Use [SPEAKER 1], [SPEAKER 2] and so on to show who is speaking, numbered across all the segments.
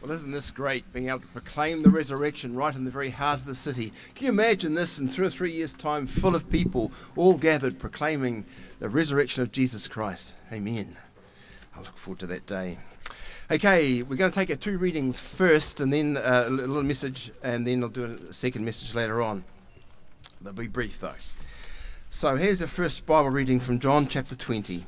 [SPEAKER 1] Well, isn't this great, being able to proclaim the resurrection right in the very heart of the city? Can you imagine this in 2 or 3 years' time, full of people, all gathered, proclaiming the resurrection of Jesus Christ? Amen. I look forward to that day. Okay, we're going to take our two readings first, and then a little message, and then I'll do a second message later on. They'll be brief, though. So here's the first Bible reading from John chapter 20.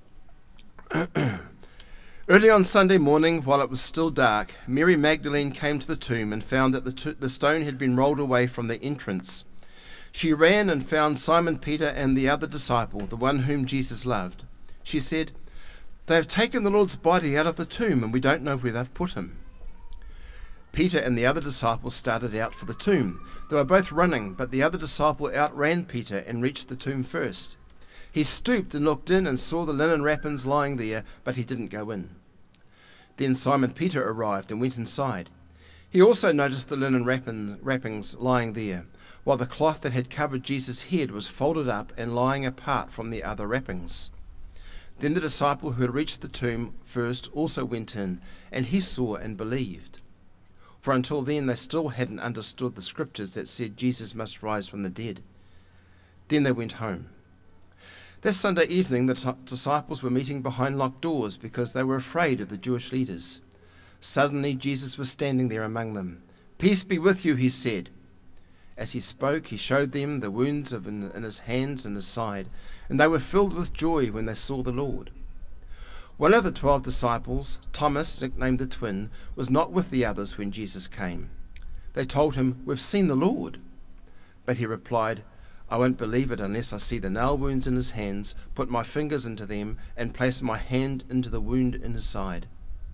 [SPEAKER 1] Early on Sunday morning, while it was still dark, Mary Magdalene came to the tomb and found that the stone had been rolled away from the entrance. She ran and found Simon Peter and the other disciple, the one whom Jesus loved. She said, "They have taken the Lord's body out of the tomb, and we don't know where they've put him." Peter and the other disciple started out for the tomb. They were both running, but the other disciple outran Peter and reached the tomb first. He stooped and looked in and saw the linen wrappings lying there, but he didn't go in. Then Simon Peter arrived and went inside. He also noticed the linen wrappings lying there, while the cloth that had covered Jesus' head was folded up and lying apart from the other wrappings. Then the disciple who had reached the tomb first also went in, and he saw and believed. For until then they still hadn't understood the scriptures that said Jesus must rise from the dead. Then they went home. That Sunday evening the disciples were meeting behind locked doors because they were afraid of the Jewish leaders. Suddenly Jesus was standing there among them. "Peace be with you," he said. As he spoke, he showed them the wounds in his hands and his side, and they were filled with joy when they saw the Lord. One of the 12 disciples, Thomas, nicknamed the twin, was not with the others when Jesus came. They told him, "We've seen the Lord." But he replied, "I won't believe it unless I see the nail wounds in his hands, put my fingers into them, and place my hand into the wound in his side."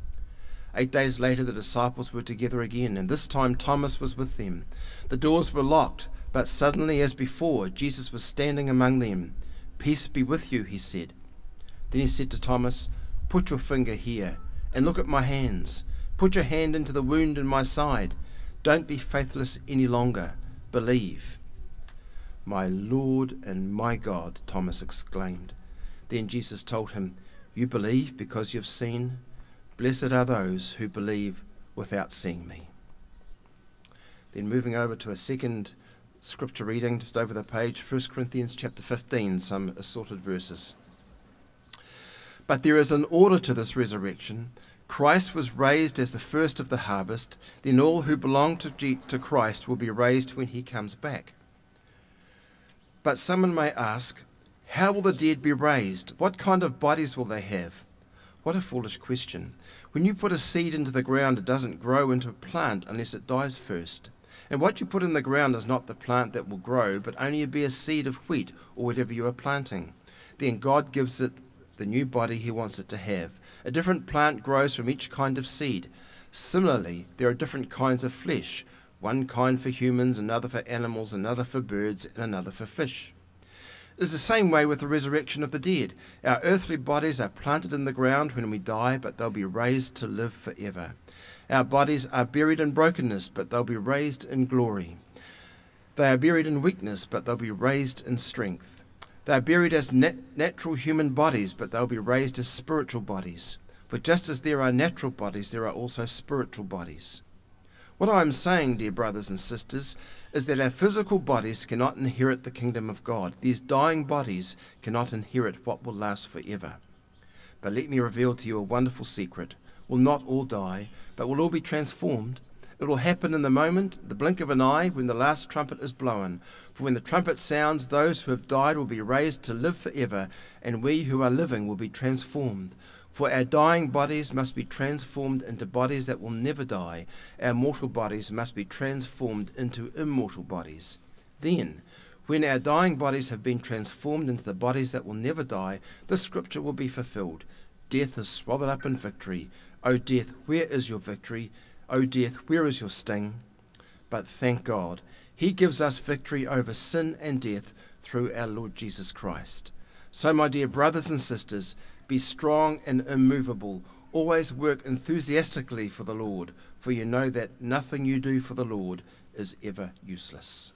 [SPEAKER 1] 8 days later the disciples were together again, and this time Thomas was with them. The doors were locked, but suddenly, as before, Jesus was standing among them. "Peace be with you," he said. Then he said to Thomas, "Put your finger here, and look at my hands. Put your hand into the wound in my side. Don't be faithless any longer. Believe." "My Lord and my God," Thomas exclaimed. Then Jesus told him, "You believe because you've seen? Blessed are those who believe without seeing me." Then moving over to a second scripture reading, just over the page, 1 Corinthians chapter 15, some assorted verses. "But there is an order to this resurrection. Christ was raised as the first of the harvest, then all who belong to Christ will be raised when he comes back. But someone may ask, how will the dead be raised? What kind of bodies will they have? What a foolish question. When you put a seed into the ground, it doesn't grow into a plant unless it dies first. And what you put in the ground is not the plant that will grow, but only a bare seed of wheat or whatever you are planting. Then God gives it the new body he wants it to have. A different plant grows from each kind of seed. Similarly, there are different kinds of flesh. One kind for humans, another for animals, another for birds, and another for fish. It is the same way with the resurrection of the dead. Our earthly bodies are planted in the ground when we die, but they'll be raised to live forever. Our bodies are buried in brokenness, but they'll be raised in glory. They are buried in weakness, but they'll be raised in strength. They are buried as natural human bodies, but they'll be raised as spiritual bodies. For just as there are natural bodies, there are also spiritual bodies. What I am saying, dear brothers and sisters, is that our physical bodies cannot inherit the kingdom of God. These dying bodies cannot inherit what will last forever. But let me reveal to you a wonderful secret. We'll not all die, but we'll all be transformed. It will happen in the moment, the blink of an eye, when the last trumpet is blown. For when the trumpet sounds, those who have died will be raised to live forever, and we who are living will be transformed. For our dying bodies must be transformed into bodies that will never die. Our mortal bodies must be transformed into immortal bodies. Then, when our dying bodies have been transformed into the bodies that will never die, this scripture will be fulfilled. Death is swallowed up in victory. O death, where is your victory? O death, where is your sting? But thank God, he gives us victory over sin and death through our Lord Jesus Christ. So, my dear brothers and sisters, be strong and immovable. Always work enthusiastically for the Lord, for you know that nothing you do for the Lord is ever useless.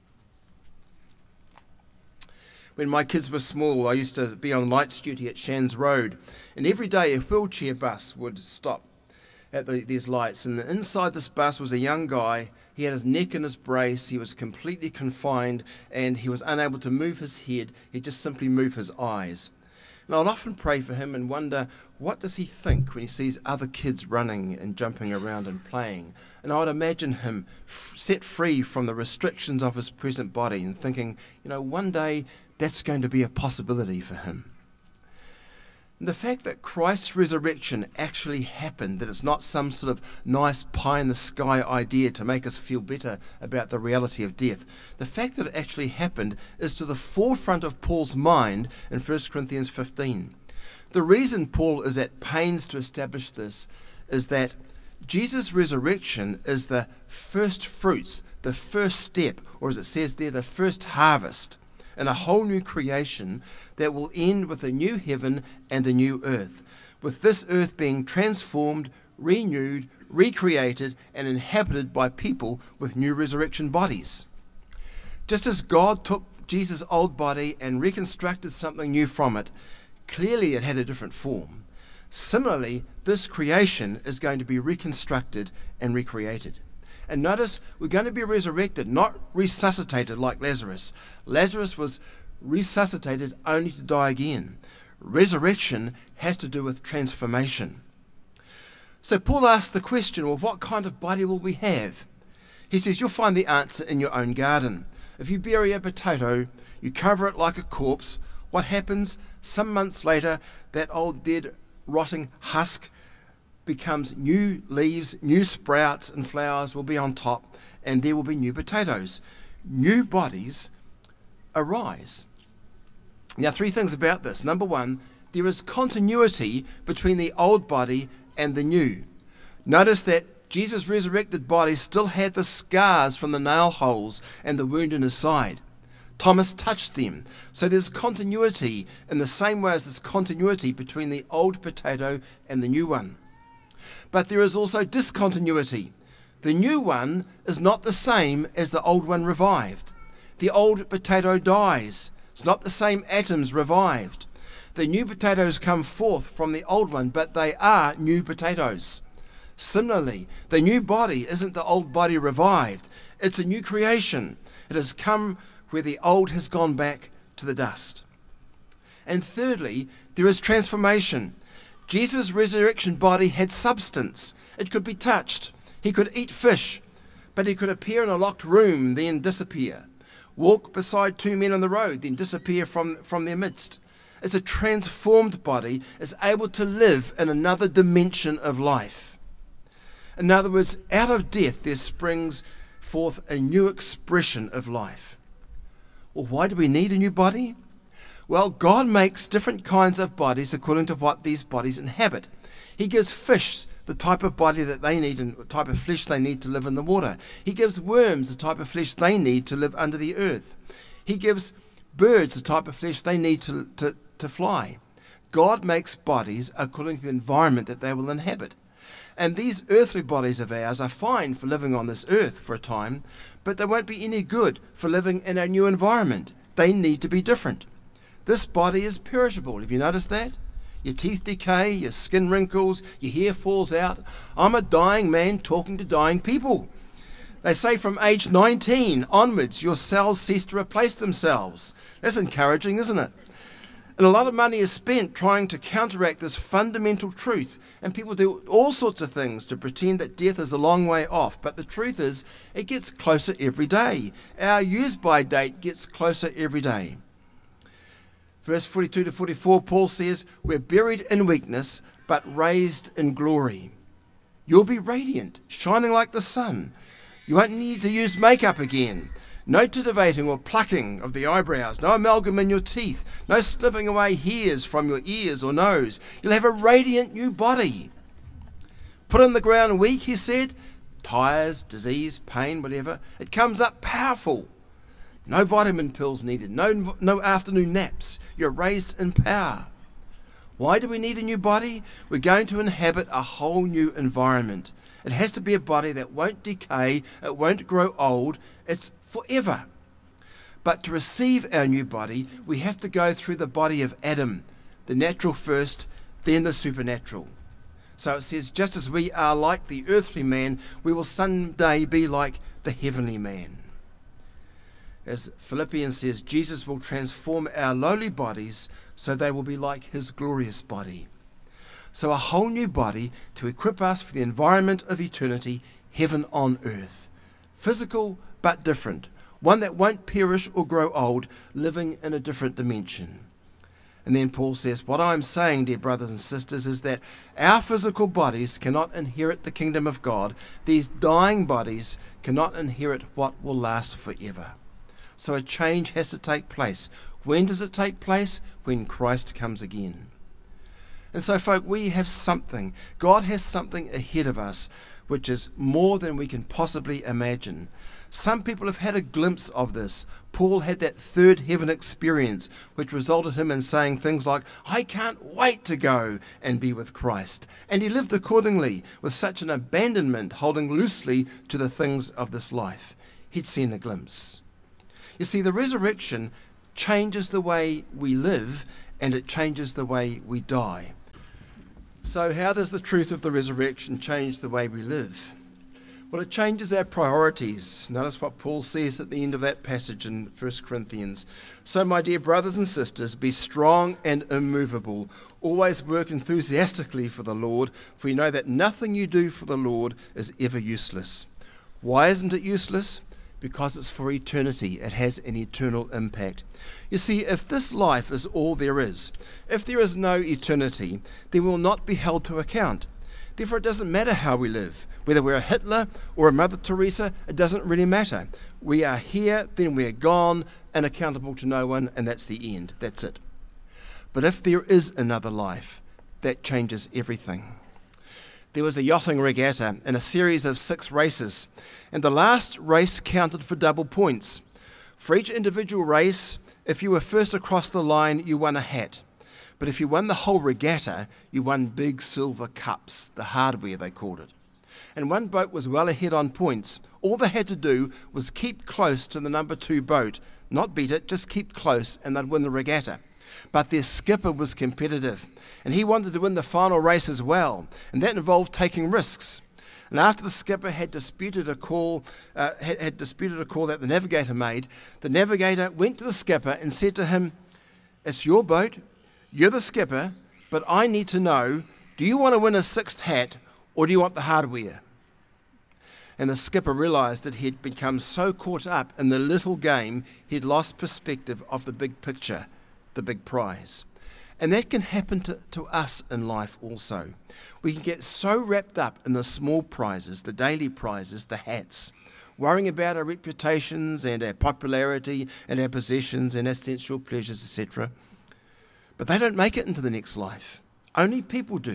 [SPEAKER 1] When my kids were small, I used to be on lights duty at Shands Road, and every day a wheelchair bus would stop at these lights, and inside this bus was a young guy. He had his neck in his brace, he was completely confined, and he was unable to move his head. He'd just simply move his eyes. And I'd often pray for him and wonder, what does he think when he sees other kids running and jumping around and playing? And I would imagine him set free from the restrictions of his present body and thinking, one day that's going to be a possibility for him. And the fact that Christ's resurrection actually happened, that it's not some sort of nice pie-in-the-sky idea to make us feel better about the reality of death, the fact that it actually happened is to the forefront of Paul's mind in 1 Corinthians 15. The reason Paul is at pains to establish this is that Jesus' resurrection is the first fruits, the first step, or as it says there, the first harvest in a whole new creation that will end with a new heaven and a new earth, with this earth being transformed, renewed, recreated, and inhabited by people with new resurrection bodies. Just as God took Jesus' old body and reconstructed something new from it, clearly it had a different form. Similarly, this creation is going to be reconstructed and recreated. And notice, we're going to be resurrected, not resuscitated like Lazarus. Lazarus was resuscitated only to die again. Resurrection has to do with transformation. So Paul asks the question, well, what kind of body will we have? He says, you'll find the answer in your own garden. If you bury a potato, you cover it like a corpse, what happens? Some months later, that old dead rotting husk becomes new leaves, new sprouts and flowers will be on top, and there will be new potatoes. New bodies arise. Now, three things about this. Number one, there is continuity between the old body and the new. Notice that Jesus' resurrected body still had the scars from the nail holes and the wound in his side. Thomas touched them. So there's continuity in the same way as there's continuity between the old potato and the new one. But there is also discontinuity. The new one is not the same as the old one revived. The old potato dies. It's not the same atoms revived. The new potatoes come forth from the old one, but they are new potatoes. Similarly, the new body isn't the old body revived. It's a new creation. It has come where the old has gone back to the dust. And thirdly, there is transformation. Jesus' resurrection body had substance. It could be touched. He could eat fish, but he could appear in a locked room, then disappear. Walk beside two men on the road, then disappear from their midst. It's a transformed body, is able to live in another dimension of life. In other words, out of death there springs forth a new expression of life. Well, why do we need a new body? Well, God makes different kinds of bodies according to what these bodies inhabit. He gives fish the type of body that they need and the type of flesh they need to live in the water. He gives worms the type of flesh they need to live under the earth. He gives birds the type of flesh they need to fly. God makes bodies according to the environment that they will inhabit. And these earthly bodies of ours are fine for living on this earth for a time, but they won't be any good for living in a new environment. They need to be different. This body is perishable. Have you noticed that? Your teeth decay, your skin wrinkles, your hair falls out. I'm a dying man talking to dying people. They say from age 19 onwards, your cells cease to replace themselves. That's encouraging, isn't it? And a lot of money is spent trying to counteract this fundamental truth. And people do all sorts of things to pretend that death is a long way off. But the truth is, it gets closer every day. Our use-by date gets closer every day. Verse 42 to 44, Paul says, we're buried in weakness, but raised in glory. You'll be radiant, shining like the sun. You won't need to use makeup again. No titivating or plucking of the eyebrows, no amalgam in your teeth, no slipping away hairs from your ears or nose. You'll have a radiant new body. Put on the ground weak, he said, tires, disease, pain, whatever. It comes up powerful. No vitamin pills needed, no afternoon naps. You're raised in power. Why do we need a new body? We're going to inhabit a whole new environment. It has to be a body that won't decay, it won't grow old, it's forever. But to receive our new body, we have to go through the body of Adam, the natural first, then the supernatural. So it says, just as we are like the earthly man, we will someday be like the heavenly man. As Philippians says, Jesus will transform our lowly bodies so they will be like his glorious body. So a whole new body to equip us for the environment of eternity, heaven on earth. Physical but different. One that won't perish or grow old, living in a different dimension. And then Paul says, what I'm saying, dear brothers and sisters, is that our physical bodies cannot inherit the kingdom of God. These dying bodies cannot inherit what will last forever. So a change has to take place. When does it take place? When Christ comes again. And so, folk, we have something. God has something ahead of us, which is more than we can possibly imagine. Some people have had a glimpse of this. Paul had that third heaven experience, which resulted him in saying things like, I can't wait to go and be with Christ. And he lived accordingly, with such an abandonment, holding loosely to the things of this life. He'd seen a glimpse. You see, the resurrection changes the way we live, and it changes the way we die. So how does the truth of the resurrection change the way we live? Well, it changes our priorities. Notice what Paul says at the end of that passage in 1 Corinthians. So, my dear brothers and sisters, be strong and immovable. Always work enthusiastically for the Lord, for you know that nothing you do for the Lord is ever useless. Why isn't it useless? Because it's for eternity. It has an eternal impact. You see, if this life is all there is, if there is no eternity, then we will not be held to account. Therefore, it doesn't matter how we live. Whether we're a Hitler or a Mother Teresa, it doesn't really matter. We are here, then we're gone, and accountable to no one, and that's the end. That's it. But if there is another life, that changes everything. There was a yachting regatta in a series of 6 races, and the last race counted for double points. For each individual race, if you were first across the line, you won a hat. But if you won the whole regatta, you won big silver cups, the hardware they called it. And one boat was well ahead on points. All they had to do was keep close to the number 2 boat, not beat it, just keep close, and they'd win the regatta. But their skipper was competitive, and he wanted to win the final race as well, and that involved taking risks. And after the skipper had disputed a call that the navigator made, the navigator went to the skipper and said to him, "It's your boat, you're the skipper, but I need to know, do you want to win a 6th hat, or do you want the hardware?" And the skipper realised that he'd become so caught up in the little game, he'd lost perspective of the big picture, the big prize. And that can happen to us in life also. We can get so wrapped up in the small prizes, the daily prizes, the hats, worrying about our reputations and our popularity and our possessions and our sensual pleasures, etc. But they don't make it into the next life. Only people do.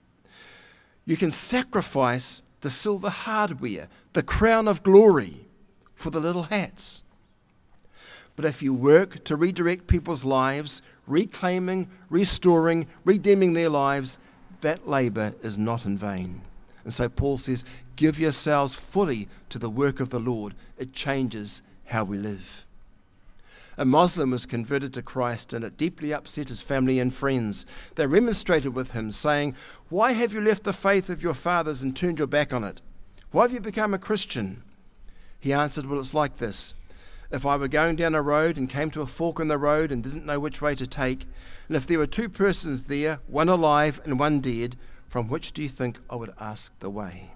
[SPEAKER 1] You can sacrifice the silver hardware, the crown of glory, for the little hats. But if you work to redirect people's lives, reclaiming, restoring, redeeming their lives, that labour is not in vain. And so Paul says, give yourselves fully to the work of the Lord. It changes how we live. A Muslim was converted to Christ, and it deeply upset his family and friends. They remonstrated with him, saying, "Why have you left the faith of your fathers and turned your back on it? Why have you become a Christian?" He answered, "Well, it's like this. If I were going down a road and came to a fork in the road and didn't know which way to take, and if there were 2 persons there, one alive and one dead, from which do you think I would ask the way?"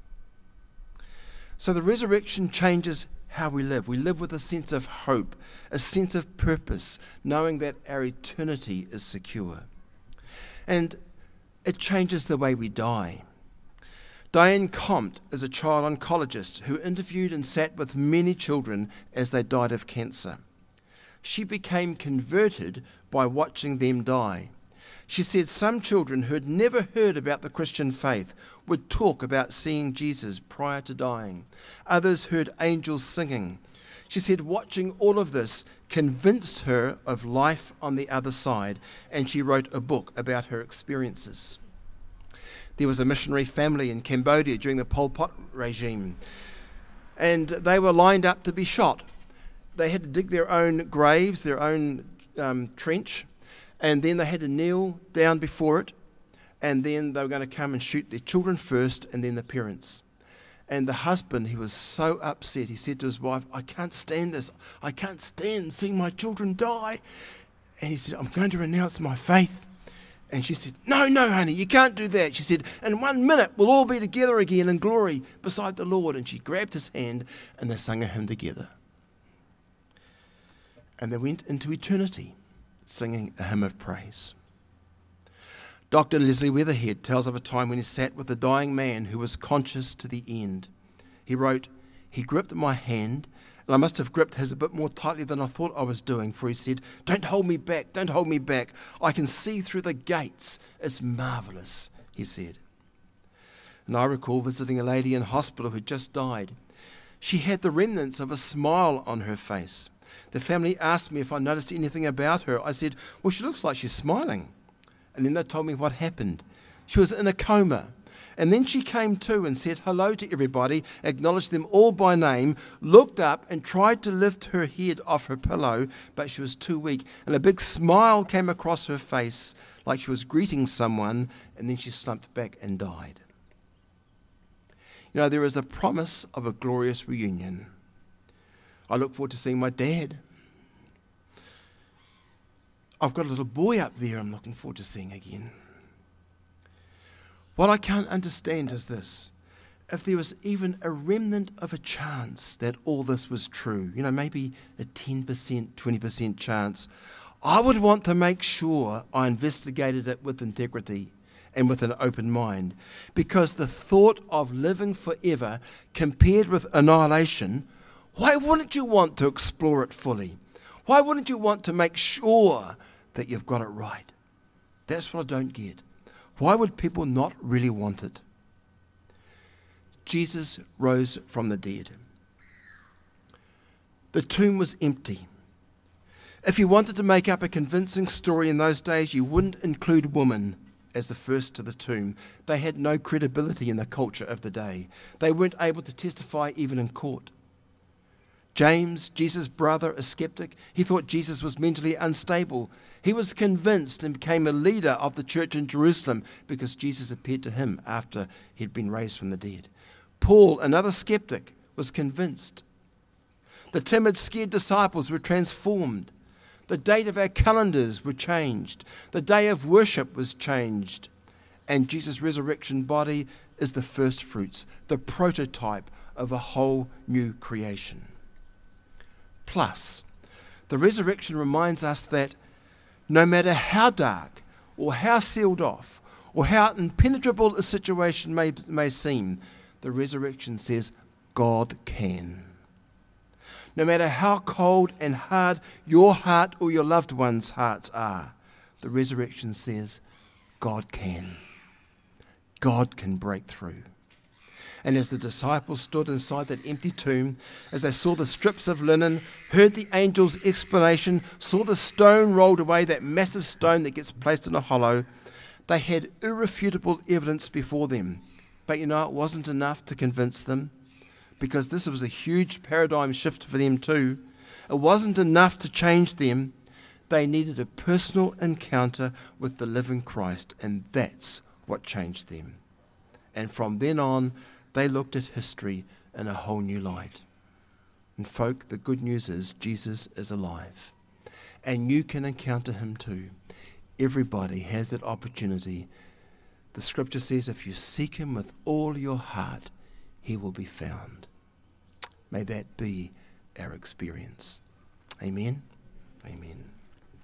[SPEAKER 1] So the resurrection changes how we live. We live with a sense of hope, a sense of purpose, knowing that our eternity is secure. And it changes the way we die. Diane Comte is a child oncologist who interviewed and sat with many children as they died of cancer. She became converted by watching them die. She said some children who had never heard about the Christian faith would talk about seeing Jesus prior to dying. Others heard angels singing. She said watching all of this convinced her of life on the other side, and she wrote a book about her experiences. There was a missionary family in Cambodia during the Pol Pot regime, and they were lined up to be shot. They had to dig their own graves, their own trench, and then they had to kneel down before it, and then they were going to come and shoot their children first and then the parents. And the husband, he was so upset. He said to his wife, I can't stand this. I can't stand seeing my children die. And he said, I'm going to renounce my faith. And she said, no, honey, you can't do that. She said, in 1 minute, we'll all be together again in glory beside the Lord. And she grabbed his hand and they sang a hymn together. And they went into eternity singing a hymn of praise. Dr. Leslie Weatherhead tells of a time when he sat with a dying man who was conscious to the end. He wrote, he gripped my hand, and I must have gripped his a bit more tightly than I thought I was doing, for he said, don't hold me back, don't hold me back. I can see through the gates. It's marvellous, he said. And I recall visiting a lady in hospital who just died. She had the remnants of a smile on her face. The family asked me if I noticed anything about her. I said, well, she looks like she's smiling. And then they told me what happened. She was in a coma. And then she came to and said hello to everybody, acknowledged them all by name, looked up and tried to lift her head off her pillow, but she was too weak. And a big smile came across her face like she was greeting someone, and then she slumped back and died. You know, there is a promise of a glorious reunion. I look forward to seeing my dad. I've got a little boy up there I'm looking forward to seeing again. What I can't understand is this. If there was even a remnant of a chance that all this was true, you know, maybe a 10%, 20% chance, I would want to make sure I investigated it with integrity and with an open mind. Because the thought of living forever compared with annihilation, why wouldn't you want to explore it fully? Why wouldn't you want to make sure that you've got it right? That's what I don't get. Why would people not really want it? Jesus rose from the dead. The tomb was empty. If you wanted to make up a convincing story in those days, you wouldn't include women as the first to the tomb. They had no credibility in the culture of the day. They weren't able to testify even in court. James, Jesus' brother, a skeptic, he thought Jesus was mentally unstable. He was convinced and became a leader of the church in Jerusalem because Jesus appeared to him after he'd been raised from the dead. Paul, another skeptic, was convinced. The timid, scared disciples were transformed. The date of our calendars were changed. The day of worship was changed. And Jesus' resurrection body is the first fruits, the prototype of a whole new creation. Plus, the resurrection reminds us that no matter how dark or how sealed off or how impenetrable a situation may seem, the resurrection says God can. No matter how cold and hard your heart or your loved ones' hearts are, the resurrection says God can. God can break through. And as the disciples stood inside that empty tomb, as they saw the strips of linen, heard the angel's explanation, saw the stone rolled away, that massive stone that gets placed in a hollow, they had irrefutable evidence before them. But you know, it wasn't enough to convince them, because this was a huge paradigm shift for them too. It wasn't enough to change them. They needed a personal encounter with the living Christ, and that's what changed them. And from then on, they looked at history in a whole new light. And folk, the good news is Jesus is alive. And you can encounter him too. Everybody has that opportunity. The scripture says if you seek him with all your heart, he will be found. May that be our experience. Amen. Amen.